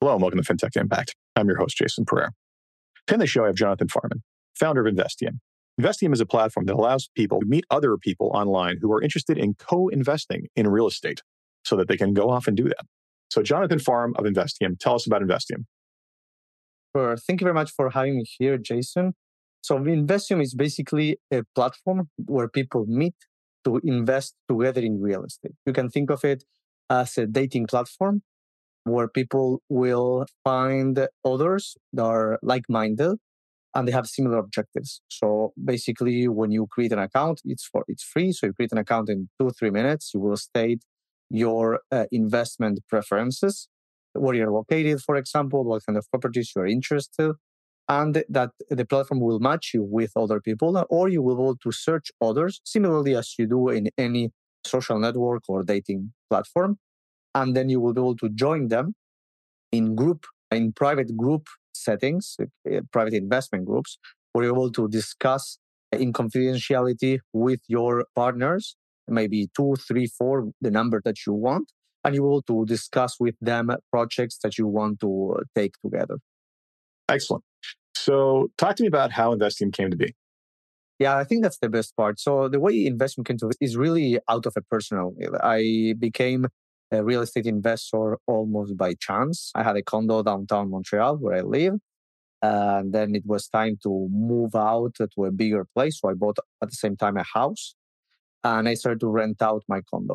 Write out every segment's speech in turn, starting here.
Hello and welcome to FinTech Impact. I'm your host, Jason Pereira. Today on the show, I have Jonathan Farman, founder of Investium. Investium is a platform that allows people to meet other people online who are interested in co-investing in real estate so that they can go off and do that. So Jonathan Farman of Investium, tell us about Investium. Sure. Thank you very much for having me here, Jason. So Investium is basically a platform where people meet to invest together in real estate. You can think of it as a dating platform where people will find others that are like-minded and they have similar objectives. So basically, when you create an account, it's free. So you create an account in 2-3 minutes. You will state your investment preferences, where you're located, for example, what kind of properties you're interested, and that the platform will match you with other people, or you will be able to search others, similarly as you do in any social network or dating platform. And then you will be able to join them in private group settings, private investment groups, where you're able to discuss in confidentiality with your partners, maybe 2, 3, 4, the number that you want, and you're able to discuss with them projects that you want to take together. Excellent. So talk to me about how Investium came to be. Yeah, I think that's the best part. So the way investment came to is really out of a personal. I became a real estate investor almost by chance. I had a condo downtown Montreal where I live. And then it was time to move out to a bigger place. So I bought at the same time a house and I started to rent out my condo.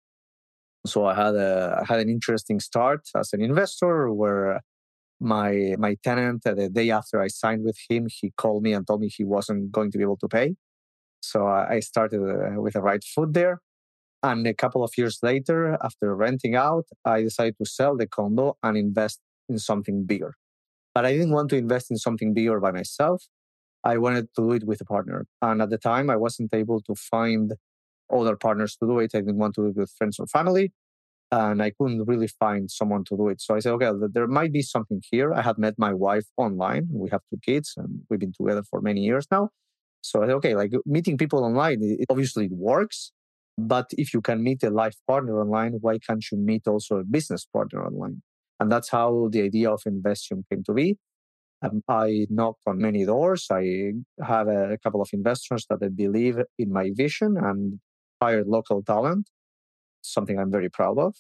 So I had an interesting start as an investor where my tenant, the day after I signed with him, he called me and told me he wasn't going to be able to pay. So I started with the right foot there. And a couple of years later, after renting out, I decided to sell the condo and invest in something bigger. But I didn't want to invest in something bigger by myself. I wanted to do it with a partner. And at the time, I wasn't able to find other partners to do it. I didn't want to do it with friends or family. And I couldn't really find someone to do it. So I said, okay, there might be something here. I had met my wife online. We have 2 kids and we've been together for many years now. So I said, okay, like meeting people online, obviously it works. But if you can meet a life partner online, why can't you meet also a business partner online? And that's how the idea of Investium came to be. I knocked on many doors. I have a couple of investors that they believe in my vision and hired local talent, something I'm very proud of.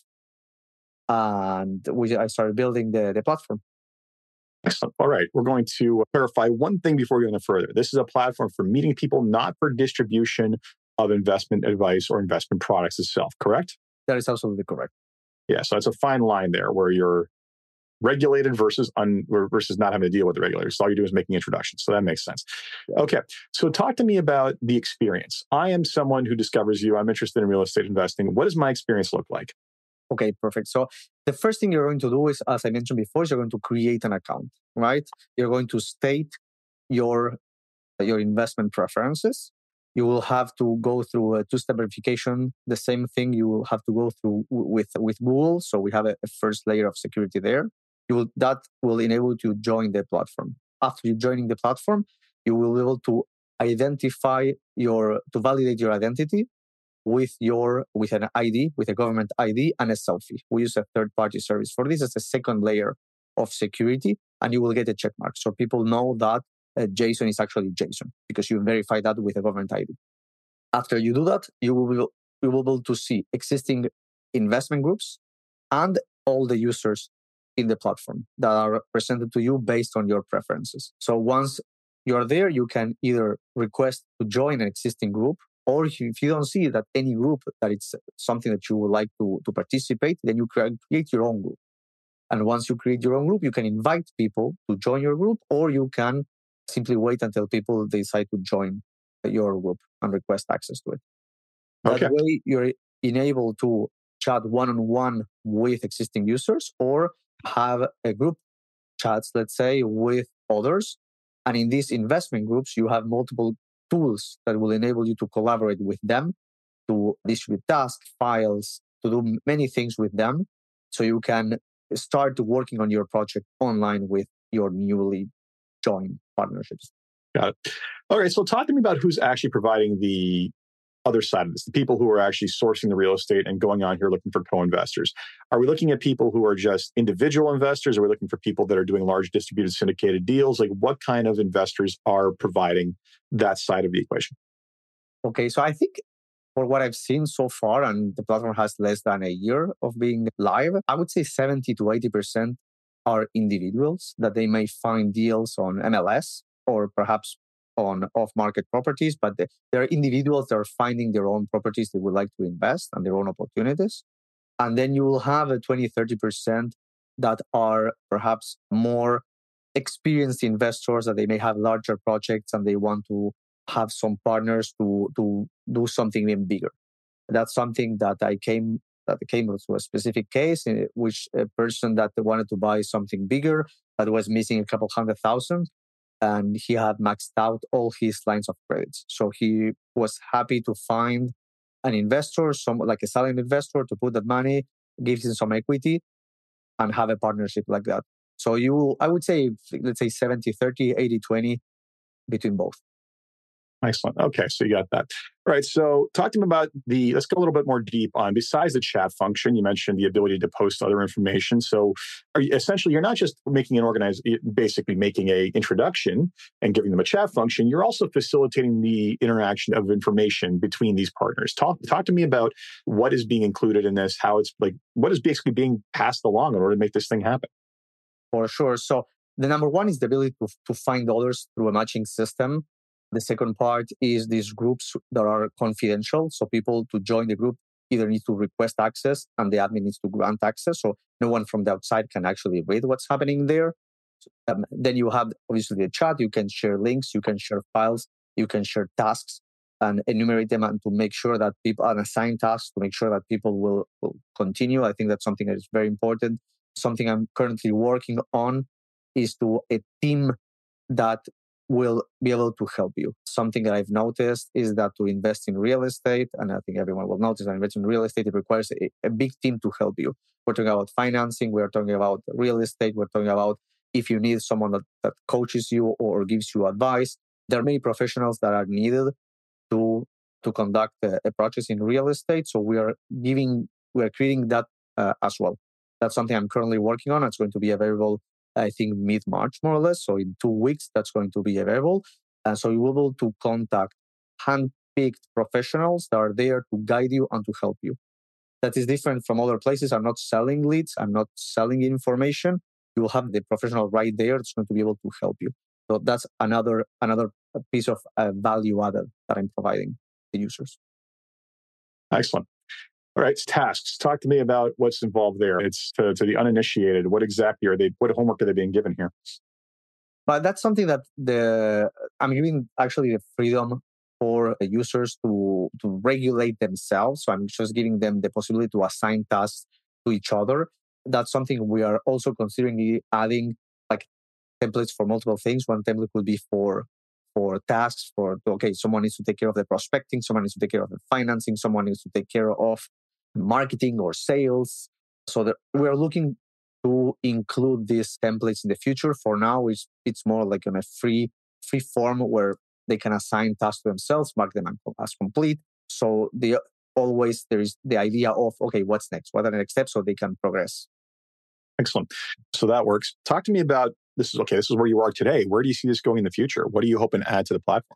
And I started building the platform. Excellent. All right. We're going to clarify one thing before we go any further. This is a platform for meeting people, not for distribution of investment advice or investment products itself, correct? That is absolutely correct. Yeah. So it's a fine line there where you're regulated versus not having to deal with the regulators. So all you do is making introductions. So that makes sense. Okay. So talk to me about the experience. I am someone who discovers you. I'm interested in real estate investing. What does my experience look like? Okay, perfect. So the first thing you're going to do is, as I mentioned before, is you're going to create an account, right? You're going to state your investment preferences. You will have to go through a 2-step verification. The same thing you will have to go through with Google. So we have a first layer of security there. That will enable you to join the platform. After you joining the platform, you will be able to to validate your identity with an ID, with a government ID and a selfie. We use a third-party service for this as a second layer of security, and you will get a check mark. So people know that Jason is actually Jason because you verify that with a government ID. After you do that, you will be able to see existing investment groups and all the users in the platform that are presented to you based on your preferences. So once you're there, you can either request to join an existing group, or if you don't see that any group that it's something that you would like to participate, then you create your own group. And once you create your own group, you can invite people to join your group, or you can simply wait until people decide to join your group and request access to it. That way, you're enabled to chat one-on-one with existing users or have a group chats, let's say, with others. And in these investment groups, you have multiple tools that will enable you to collaborate with them, to distribute tasks, files, to do many things with them. So you can start working on your project online with your newly joined partnerships. Got it. All right. So talk to me about who's actually providing the other side of this, the people who are actually sourcing the real estate and going on here looking for co-investors? Are we looking at people who are just individual investors? Are we looking for people that are doing large distributed syndicated deals? Like, what kind of investors are providing that side of the equation? Okay, so I think for what I've seen so far, and the platform has less than a year of being live, I would say 70 to 80% are individuals that they may find deals on MLS or perhaps on off-market properties, but they're individuals that are finding their own properties they would like to invest and their own opportunities. And then you will have a 20, 30% that are perhaps more experienced investors that they may have larger projects and they want to have some partners to do something even bigger. That's something that came to a specific case in which a person that wanted to buy something bigger that was missing a couple 100,000, and he had maxed out all his lines of credits. So he was happy to find an investor, some like a silent investor, to put that money, gives him some equity, and have a partnership like that. So I would say, let's say 70-30, 80-20 between both. Excellent. Okay, so you got that. All right, so talk to me about let's go a little bit more deep on, besides the chat function, you mentioned the ability to post other information. So essentially, you're not just basically making a introduction and giving them a chat function, you're also facilitating the interaction of information between these partners. Talk to me about what is being included in this, how it's like, what is basically being passed along in order to make this thing happen? For sure. So the number one is the ability to find others through a matching system. The second part is these groups that are confidential. So people to join the group either need to request access and the admin needs to grant access. So no one from the outside can actually read what's happening there. Then you have obviously the chat. You can share links, you can share files, you can share tasks and enumerate them and to make sure that people are assigned tasks to make sure that people will continue. I think that's something that is very important. Something I'm currently working on is a team that will be able to help you. Something that I've noticed is that to invest in real estate, and I think everyone will notice that investing in real estate, it requires a big team to help you. We're talking about financing, we're talking about real estate, we're talking about if you need someone that coaches you or gives you advice. There are many professionals that are needed to conduct a project in real estate. So we are creating that as well. That's something I'm currently working on. It's going to be available, I think, mid-March, more or less. So in 2 weeks, that's going to be available. And so you will be able to contact hand-picked professionals that are there to guide you and to help you. That is different from other places. I'm not selling leads. I'm not selling information. You will have the professional right there that's going to be able to help you. So that's another piece of value added that I'm providing the users. Excellent. All right, tasks. Talk to me about what's involved there. It's to the uninitiated. What exactly what homework are they being given here? But that's something that I'm giving actually the freedom for the users to regulate themselves. So I'm just giving them the possibility to assign tasks to each other. That's something we are also considering adding, like templates for multiple things. One template could be for tasks someone needs to take care of the prospecting, someone needs to take care of the financing, someone needs to take care of marketing or sales. So that we're looking to include these templates in the future. For now, it's more like on a free form where they can assign tasks to themselves, mark them as complete. So there is the idea of, okay, what's next? What are the next steps so they can progress? Excellent. So that works. Talk to me about this is where you are today. Where do you see this going in the future? What are you hoping to add to the platform?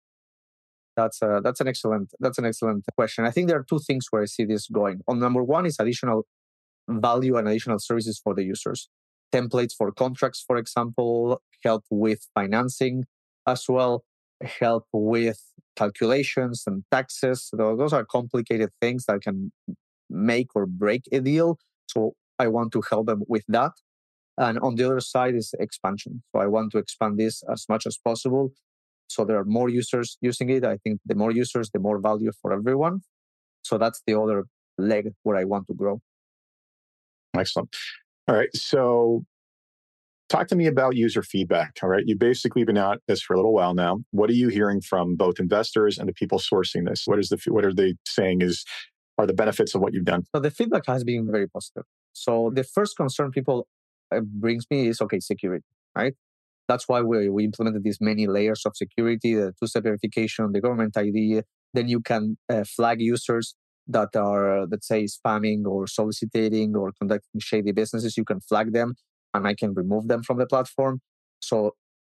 That's an excellent question. I think there are two things where I see this going. On number one is additional value and additional services for the users. Templates for contracts, for example, help with financing as well, help with calculations and taxes. Those are complicated things that can make or break a deal. So I want to help them with that. And on the other side is expansion. So I want to expand this as much as possible. So there are more users using it. I think the more users, the more value for everyone. So that's the other leg where I want to grow. Excellent. All right. So talk to me about user feedback. All right. You've basically been at this for a little while now. What are you hearing from both investors and the people sourcing this? What are they saying are the benefits of what you've done? So the feedback has been very positive. So the first concern people brings me is, security, right? That's why we implemented these many layers of security, the two-step verification, the government ID, then you can flag users that are, let's say, spamming or soliciting or conducting shady businesses. You can flag them and I can remove them from the platform. So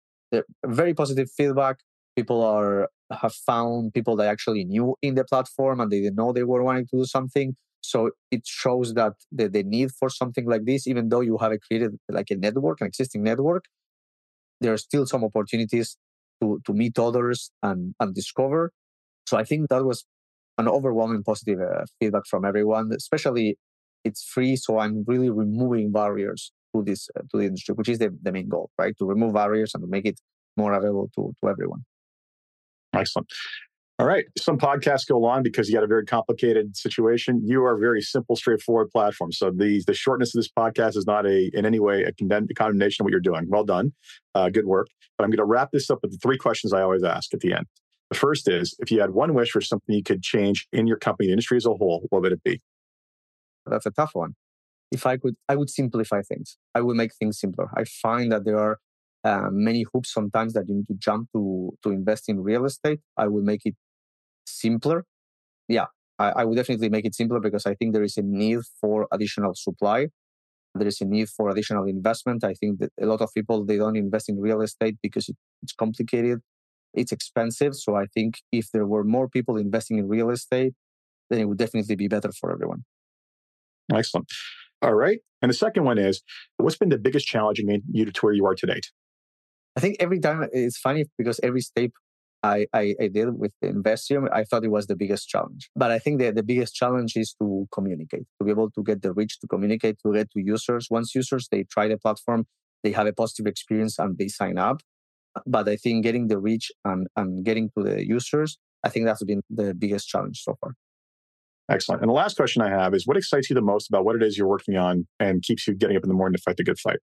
very positive feedback. People have found people they actually knew in the platform and they didn't know they were wanting to do something. So it shows that the need for something like this, even though you have created like a network, an existing network, there are still some opportunities to meet others and discover. So I think that was an overwhelming positive feedback from everyone, especially it's free. So I'm really removing barriers to this, to the industry, which is the main goal, right? To remove barriers and to make it more available to everyone. Excellent. All right. Some podcasts go long because you got a very complicated situation. You are a very simple, straightforward platform. So the shortness of this podcast is not in any way a condemnation of what you're doing. Well done. Good work. But I'm going to wrap this up with the 3 questions I always ask at the end. The first is, if you had one wish for something you could change in your company, the industry as a whole, what would it be? That's a tough one. If I could, I would simplify things. I would make things simpler. I find that there are many hoops sometimes that you need to jump to invest in real estate. I will make it simpler. Yeah, I would definitely make it simpler because I think there is a need for additional supply. There is a need for additional investment. I think that a lot of people, they don't invest in real estate because it's complicated, it's expensive. So I think if there were more people investing in real estate, then it would definitely be better for everyone. Excellent. All right. And the second one is, what's been the biggest challenge in you to where you are to date? I think every time it's funny because every step I did with Investium, I thought it was the biggest challenge. But I think the biggest challenge is to communicate, to be able to get the reach to communicate, to get to users. Once users, they try the platform, they have a positive experience and they sign up. But I think getting the reach and getting to the users, I think that's been the biggest challenge so far. Excellent. And the last question I have is, what excites you the most about what it is you're working on and keeps you getting up in the morning to fight the good fight?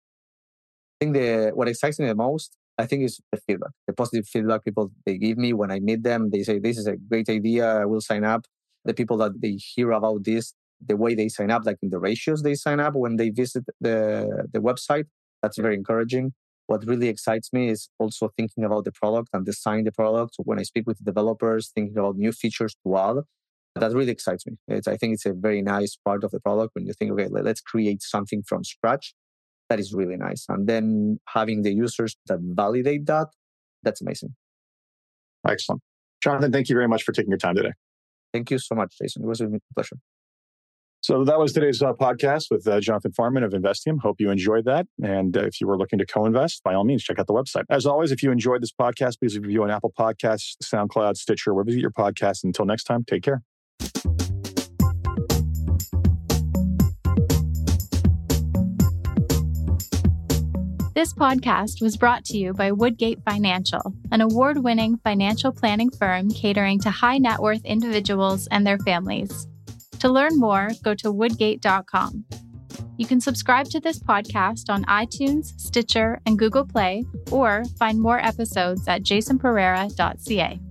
I think what excites me the most, I think, is the feedback, the positive feedback people they give me when I meet them. They say, this is a great idea, I will sign up. The people that they hear about this, the way they sign up, like in the ratios they sign up when they visit the website, that's very encouraging. What really excites me is also thinking about the product and design the product. When I speak with developers, thinking about new features to add, that really excites me. I think it's a very nice part of the product when you think, okay, let's create something from scratch. That is really nice. And then having the users that validate that, that's amazing. Excellent. Jonathan, thank you very much for taking your time today. Thank you so much, Jason. It was a pleasure. So that was today's podcast with Jonathan Farman of Investium. Hope you enjoyed that. And if you were looking to co-invest, by all means, check out the website. As always, if you enjoyed this podcast, please review on Apple Podcasts, SoundCloud, Stitcher, wherever you get your podcasts. Until next time, take care. This podcast was brought to you by Woodgate Financial, an award-winning financial planning firm catering to high net worth individuals and their families. To learn more, go to woodgate.com. You can subscribe to this podcast on iTunes, Stitcher, and Google Play, or find more episodes at jasonpereira.ca.